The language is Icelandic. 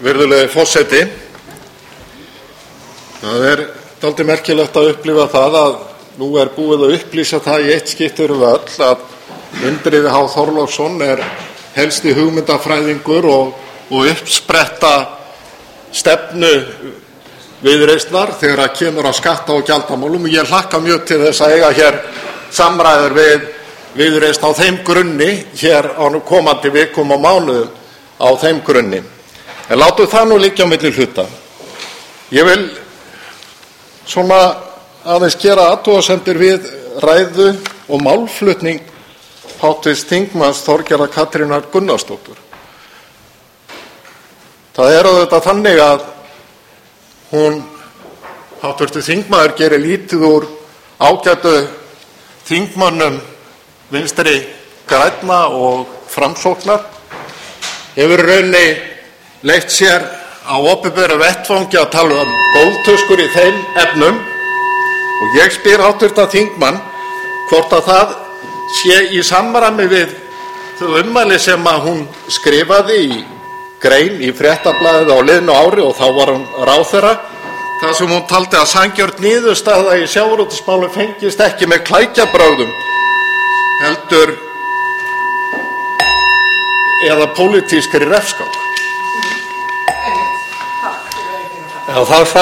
Virðulegi forseti. Það dálítið merkilegt að upplifa það að nú búið að upplýsa það í eitt skipti fyrir öll að Indriði H. Þorláksson helsti hugmyndafræðingur og uppspretta stefnu Viðreisnar þegar að kemur að skatta- og gjaldamálum. Ég hlakka mjög til þess að eiga hér samræður við Viðreisn á þeim grunni hér á komandi vikum og mánuðum á þeim grunni. En látum það nú liggja á milli hluta. Ég vil svona aðeins gera athugasemdir við ræðu og málflutning hv. þingmanns Þorgerðar Katrínar Gunnarsdóttur. Það auðvitað þannig að hv. þingmaður gerir lítið úr ágætu þingmönnum Vinstri grænna og Framsóknar, hefur í rauninni leyft sér á opinberu vettvangi að tala um góðtuskur í þeim efnum og ég spyr hv. þingmann hvort að það sé í samræmi við þau ummæli sem að hún skrifaði í grein í Fréttablaðið á liðnu ári, og þá var hún ráðherra, þar sem hún taldi að sanngjörn niðurstaða í sjávarútvegsmálum fengist ekki með klækjabrögðum heldur eða pólitískri refskák. Já, það